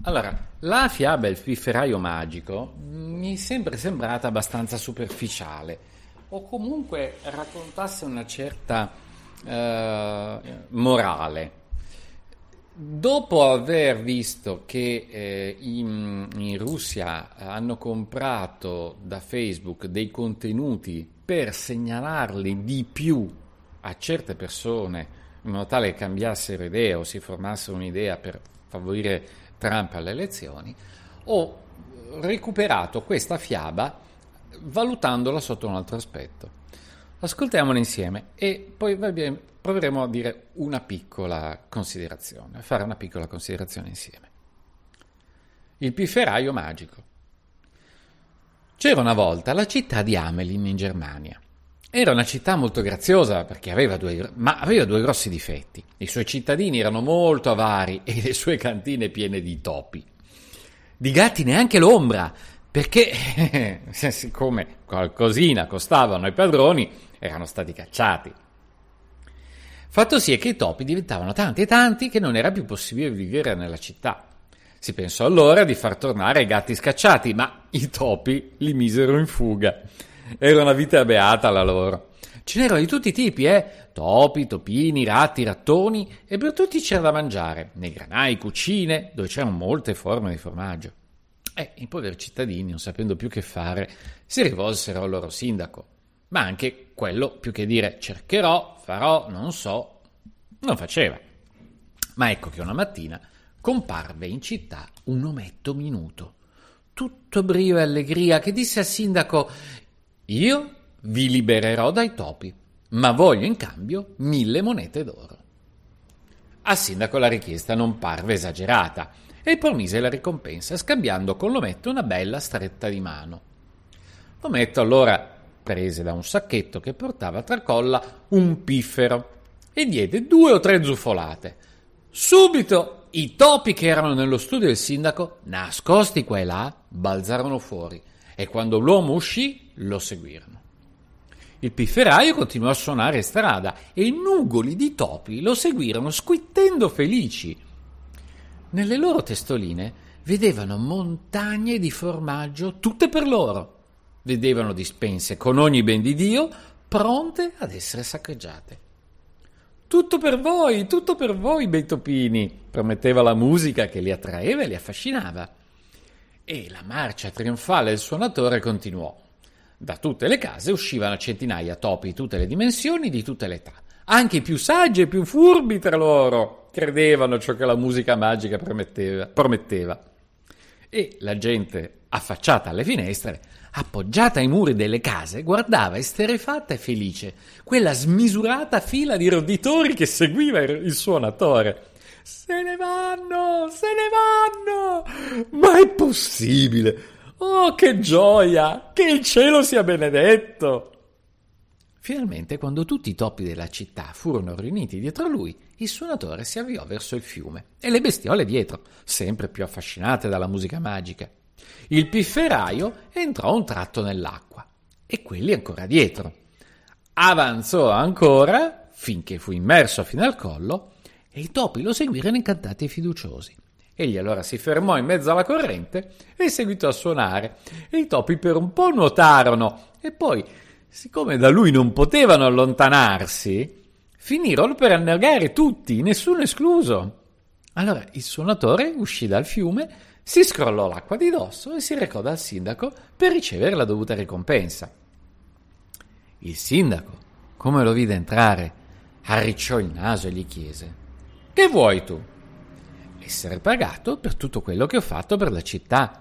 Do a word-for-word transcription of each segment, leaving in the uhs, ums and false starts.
Allora, la fiaba Il pifferaio magico mi è sempre sembrata abbastanza superficiale, o comunque raccontasse una certa eh, morale. Dopo aver visto che eh, in, in Russia hanno comprato da Facebook dei contenuti per segnalarli di più a certe persone, in modo tale che cambiassero idea o si formassero un'idea per favorire Trump alle elezioni, ho recuperato questa fiaba valutandola sotto un altro aspetto. Ascoltiamola insieme e poi proveremo a dire una piccola considerazione, a fare una piccola considerazione insieme. Il pifferaio magico. C'era una volta la città di Hamelin in Germania. Era una città molto graziosa perché aveva due, ma aveva due grossi difetti. I suoi cittadini erano molto avari e le sue cantine piene di topi. Di gatti neanche l'ombra, perché siccome qualcosina costavano ai padroni, erano stati cacciati. Fatto sì è che i topi diventavano tanti e tanti che non era più possibile vivere nella città. Si pensò allora di far tornare i gatti scacciati, ma i topi li misero in fuga. Era una vita beata la loro. Ce n'erano di tutti i tipi, eh? Topi, topini, ratti, rattoni, e per tutti c'era da mangiare, nei granai, cucine, dove c'erano molte forme di formaggio. E i poveri cittadini, non sapendo più che fare, si rivolsero al loro sindaco. Ma anche quello, più che dire cercherò, farò, non so, non faceva. Ma ecco che una mattina comparve in città un ometto minuto, tutto brio e allegria, che disse al sindaco: «Io vi libererò dai topi, ma voglio in cambio mille monete d'oro». Al sindaco la richiesta non parve esagerata e promise la ricompensa, scambiando con l'ometto una bella stretta di mano. L'ometto allora prese da un sacchetto che portava tra colla un piffero e diede due o tre zuffolate. Subito i topi che erano nello studio del sindaco, nascosti qua e là, balzarono fuori e quando l'uomo uscì lo seguirono. Il pifferaio continuò a suonare in strada e nugoli di topi lo seguirono squittendo felici. Nelle loro testoline vedevano montagne di formaggio tutte per loro. Vedevano dispense con ogni ben di Dio pronte ad essere saccheggiate. «Tutto per voi, tutto per voi, bei topini», prometteva la musica che li attraeva e li affascinava. E la marcia trionfale del suonatore continuò. Da tutte le case uscivano centinaia topi di tutte le dimensioni, di tutte le età. Anche i più saggi e più furbi tra loro credevano ciò che la musica magica prometteva. prometteva. E la gente, affacciata alle finestre, appoggiata ai muri delle case, guardava esterrefatta e felice quella smisurata fila di roditori che seguiva il suonatore. «Se ne vanno, se ne vanno! Ma è possibile! Oh, che gioia! Che il cielo sia benedetto!» Finalmente, quando tutti i topi della città furono riuniti dietro a lui, il suonatore si avviò verso il fiume e le bestiole dietro, sempre più affascinate dalla musica magica. Il pifferaio entrò un tratto nell'acqua e quelli ancora dietro. Avanzò ancora finché fu immerso fino al collo e i topi lo seguirono incantati e fiduciosi. Egli allora si fermò in mezzo alla corrente e seguitò a suonare e i topi per un po' nuotarono e poi, siccome da lui non potevano allontanarsi, finirono per annegare tutti, nessuno escluso. Allora il suonatore uscì dal fiume, si scrollò l'acqua di dosso e si recò dal sindaco per ricevere la dovuta ricompensa. Il sindaco, come lo vide entrare, arricciò il naso e gli chiese: «Che vuoi tu?» «Essere pagato per tutto quello che ho fatto per la città».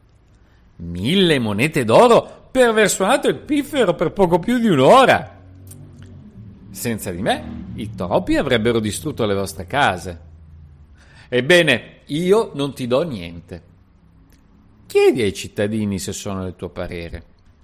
«Mille monete d'oro per aver suonato il piffero per poco più di un'ora». «Senza di me i topi avrebbero distrutto le vostre case». «Ebbene, io non ti do niente. Chiedi ai cittadini se sono del tuo parere».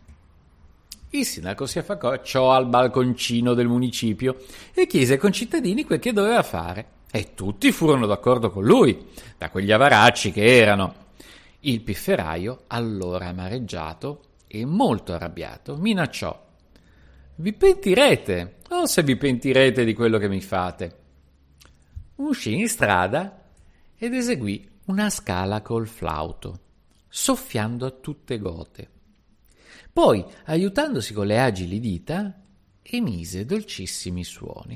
Il sindaco si affacciò al balconcino del municipio e chiese ai concittadini quel che doveva fare. E tutti furono d'accordo con lui, da quegli avaracci che erano. Il pifferaio, allora amareggiato e molto arrabbiato, minacciò: «Vi pentirete, o se vi pentirete di quello che mi fate». Uscì in strada ed eseguì una scala col flauto, soffiando a tutte gote. Poi, aiutandosi con le agili dita, emise dolcissimi suoni.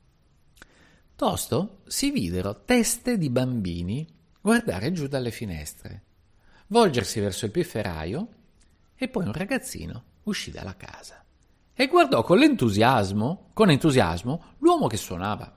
Tosto si videro teste di bambini guardare giù dalle finestre, volgersi verso il pifferaio, e poi un ragazzino uscì dalla casa e guardò con l'entusiasmo, con entusiasmo l'uomo che suonava.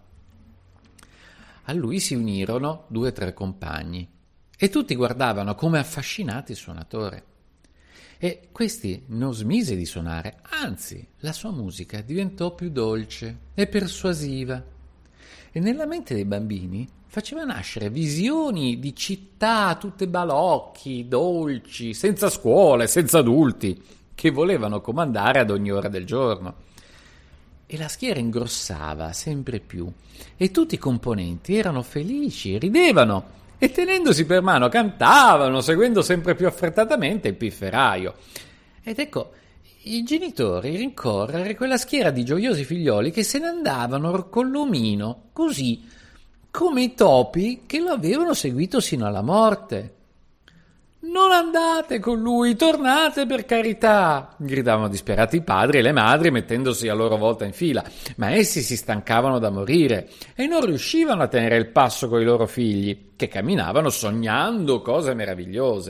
A lui si unirono due o tre compagni e tutti guardavano come affascinati il suonatore. E questi non smise di suonare, anzi, la sua musica diventò più dolce e persuasiva, e nella mente dei bambini faceva nascere visioni di città tutte balocchi, dolci, senza scuole, senza adulti, che volevano comandare ad ogni ora del giorno. E la schiera ingrossava sempre più, e tutti i componenti erano felici, ridevano, e tenendosi per mano cantavano, seguendo sempre più affrettatamente il pifferaio. Ed ecco i genitori rincorrere quella schiera di gioiosi figlioli che se ne andavano con l'omino, così come i topi che lo avevano seguito sino alla morte. «Non andate con lui, tornate per carità!» gridavano disperati i padri e le madri mettendosi a loro volta in fila, ma essi si stancavano da morire e non riuscivano a tenere il passo coi loro figli, che camminavano sognando cose meravigliose.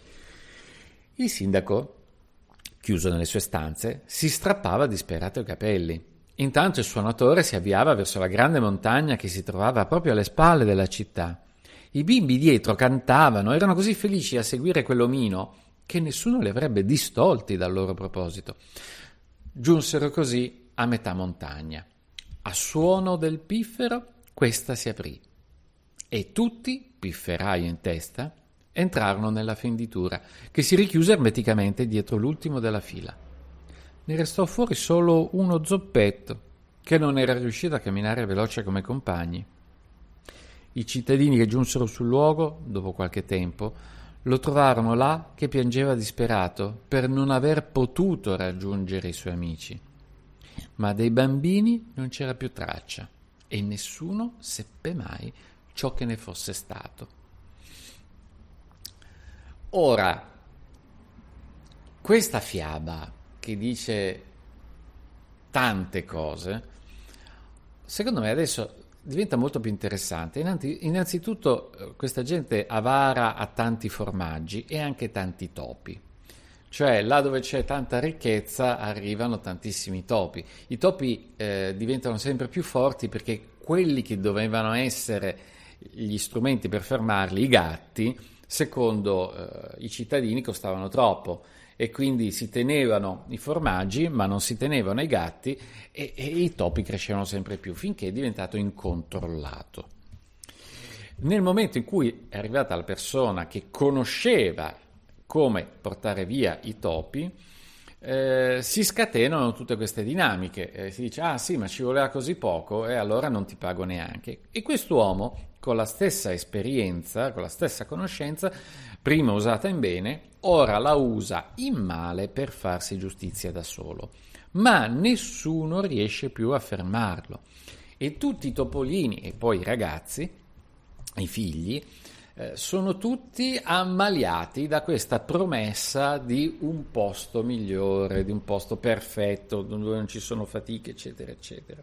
Il sindaco, chiuso nelle sue stanze, si strappava disperato i capelli. Intanto il suonatore si avviava verso la grande montagna che si trovava proprio alle spalle della città. I bimbi dietro cantavano, erano così felici a seguire quell'omino che nessuno li avrebbe distolti dal loro proposito. Giunsero così a metà montagna. A suono del piffero questa si aprì e tutti, pifferaio in testa, entrarono nella fenditura che si richiuse ermeticamente dietro l'ultimo della fila. Ne restò fuori solo uno zoppetto che non era riuscito a camminare veloce come i compagni. I cittadini che giunsero sul luogo, dopo qualche tempo, lo trovarono là che piangeva disperato per non aver potuto raggiungere i suoi amici. Ma dei bambini non c'era più traccia e nessuno seppe mai ciò che ne fosse stato. Ora, questa fiaba che dice tante cose, secondo me adesso diventa molto più interessante. Innanzitutto questa gente avara a tanti formaggi e anche tanti topi. Cioè là dove c'è tanta ricchezza arrivano tantissimi topi. I topi eh, diventano sempre più forti perché quelli che dovevano essere gli strumenti per fermarli, i gatti, secondo eh, i cittadini costavano troppo. E quindi si tenevano i formaggi ma non si tenevano i gatti e, e i topi crescevano sempre più finché è diventato incontrollato. Nel momento in cui è arrivata la persona che conosceva come portare via i topi, eh, si scatenano tutte queste dinamiche. Eh, si dice ah sì, ma ci voleva così poco e allora non ti pago neanche. E quest'uomo, con la stessa esperienza, con la stessa conoscenza, prima usata in bene, ora la usa in male per farsi giustizia da solo. Ma nessuno riesce più a fermarlo. E tutti i topolini e poi i ragazzi, i figli, eh, sono tutti ammaliati da questa promessa di un posto migliore, di un posto perfetto, dove non ci sono fatiche, eccetera, eccetera.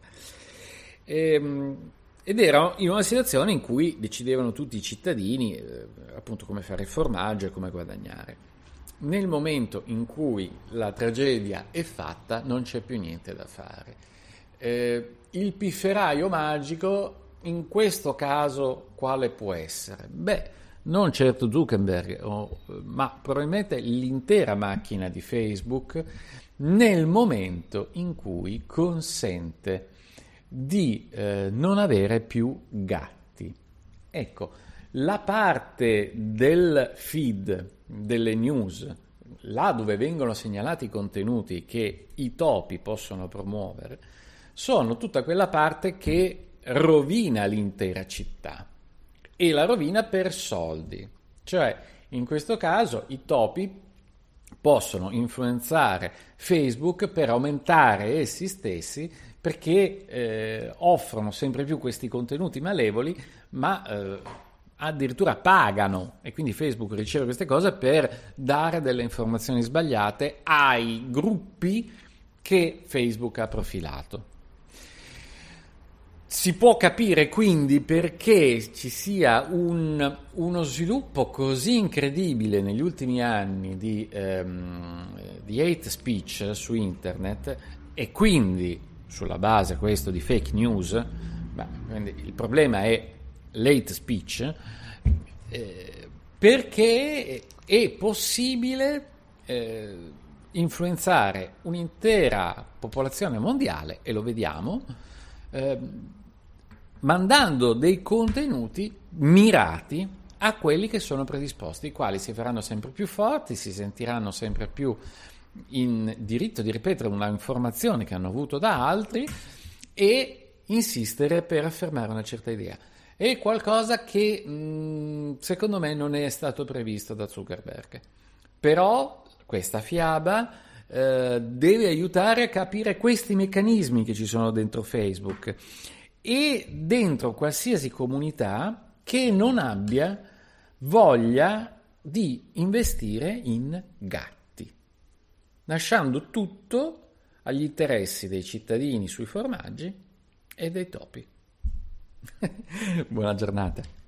E, ed era in una situazione in cui decidevano tutti i cittadini eh, appunto come fare il formaggio e come guadagnare. Nel momento in cui la tragedia è fatta non c'è più niente da fare. Eh, il pifferaio magico in questo caso quale può essere? Beh, non certo Zuckerberg, oh, ma probabilmente l'intera macchina di Facebook nel momento in cui consente di eh, non avere più gatti. Ecco, la parte del feed, delle news, là dove vengono segnalati i contenuti che i topi possono promuovere, sono tutta quella parte che rovina l'intera città e la rovina per soldi. Cioè, in questo caso, i topi possono influenzare Facebook per aumentare essi stessi perché eh, offrono sempre più questi contenuti malevoli, ma eh, addirittura pagano, e quindi Facebook riceve queste cose per dare delle informazioni sbagliate ai gruppi che Facebook ha profilato. Si può capire quindi perché ci sia un, uno sviluppo così incredibile negli ultimi anni di, ehm, di hate speech su internet, e quindi sulla base questo di fake news. Beh, quindi il problema è l'hate speech, eh, perché è possibile eh, influenzare un'intera popolazione mondiale, e lo vediamo, eh, mandando dei contenuti mirati a quelli che sono predisposti, i quali si faranno sempre più forti, si sentiranno sempre più in diritto di ripetere una informazione che hanno avuto da altri e insistere per affermare una certa idea. È qualcosa che mh, secondo me non è stato previsto da Zuckerberg. Però questa fiaba eh, deve aiutare a capire questi meccanismi che ci sono dentro Facebook e dentro qualsiasi comunità che non abbia voglia di investire in gatti, lasciando tutto agli interessi dei cittadini sui formaggi e dei topi. Buona giornata.